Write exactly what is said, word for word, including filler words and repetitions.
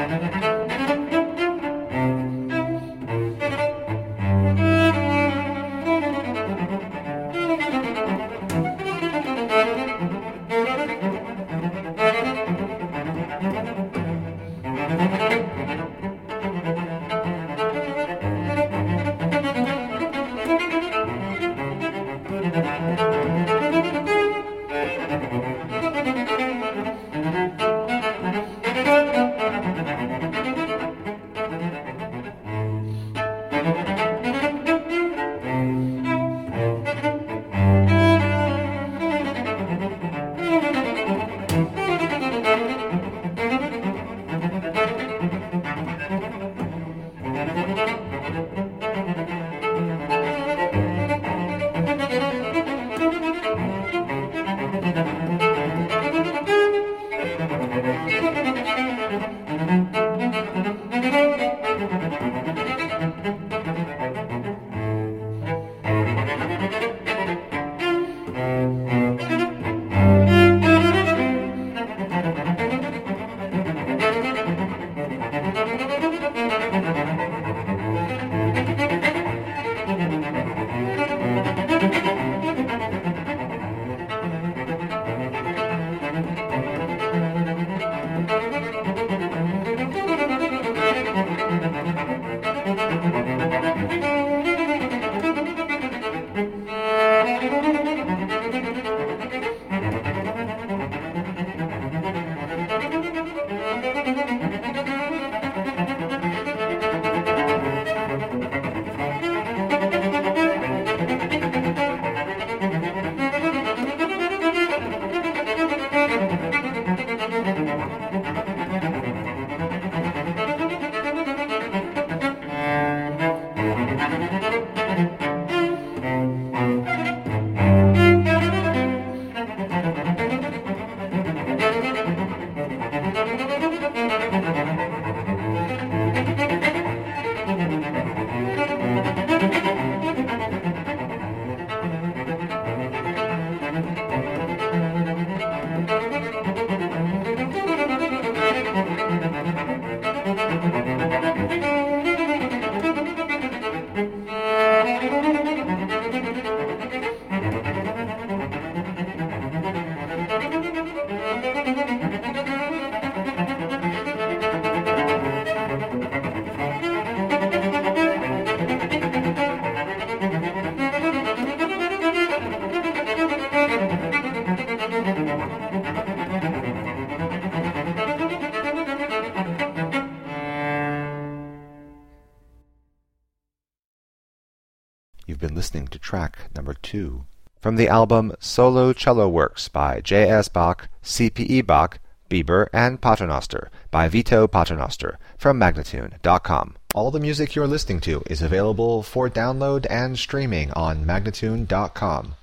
You've been listening to track number two from the album Solo Cello Works by J S. Bach, C P E. Bach, Bieber, and Paternoster by Vito Paternoster from Magnatune dot com. All the music you're listening to is available for download and streaming on Magnatune dot com.